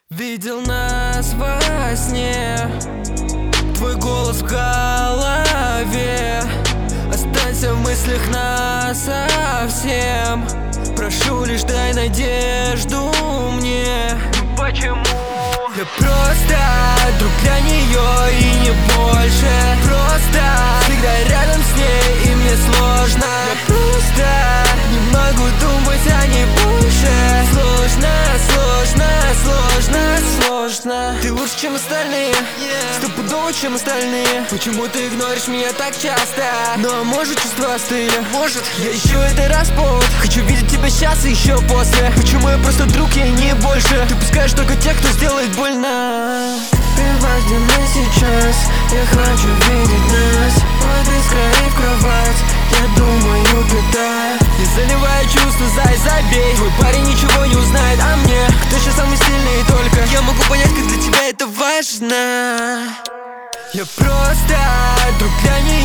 Видел нас во сне, твой голос в голове. Останься в мыслях насовсем. Прошу, лишь дай надежду мне. Почему? Я просто друг для нее и не больше. Просто всегда рядом с ней и мне сложно. Я просто не могу думать о ней больше. Сложно, сложно, сложно, сложно. Ты лучше, чем остальные, стопудово, чем остальные. Почему ты игноришь меня так часто? Но может чувства остыли, может. Я ищу это раз повод. Хочу видеть тебя сейчас и еще после. Почему я просто друг, я не больше? Ты пускаешь только тех, кто сделает больно. Прибавь, где мы сейчас. Я хочу видеть нас. Вот скорее в кровать. Я думаю, беда. Не заливай чувства, зай, забей. Твой парень ничего не узнает о мне. Кто сейчас самый сильный, только я могу понять, как для тебя это важно. Я просто друг для нее